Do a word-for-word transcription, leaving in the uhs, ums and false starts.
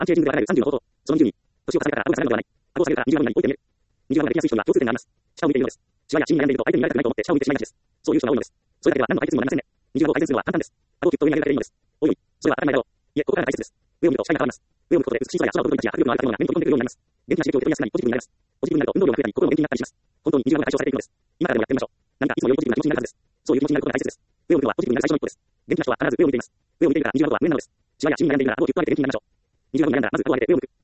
アンチエイジングではさんじゅうの方と、そのにじゅうに、年を重ねたからアウトされるのではない。アウトを下げるからにじゅうはん分に置いてみる。にじゅうはん分でできやすい人には共通点があります。下を向いているのです。シワやシミに悩んでいると相手に見られたくないと思って下を向いてしまいがちです。そういう人が多いのです。それだけでは何の解決にもなりませんね。にじゅうはんを改善するのは簡単です。顎をキュッと上に上げられているのです。おいおい、それは当たり前だろう。いえ、ここからが大切です。上を見ると視界が変わります。上を向くことで美しい空や空を飛ぶ鳥たちや迫力のある建物が目に飛び込んでくるようになります。元気な刺激を受け取りやすくなり、ポジティブになります。ポジティブになると運動量が増えたり、心も元気になったりします。本当ににじゅうはんが解消されていくのです。今からでもやってみましょう。何かいつもよりポジティブな気持ちになるはずです。そういう気持ちになることが大切です。上を見るのはポジティブになる最初の一歩です。元気な人は必ず上を見ています。上を見ているからにじゅうはんは上なのです。シワやシミに悩んでいるなら顎をキュッと上げて元気になりましょう。にじゅうはんに悩んだらまず顎を上げて上を向く。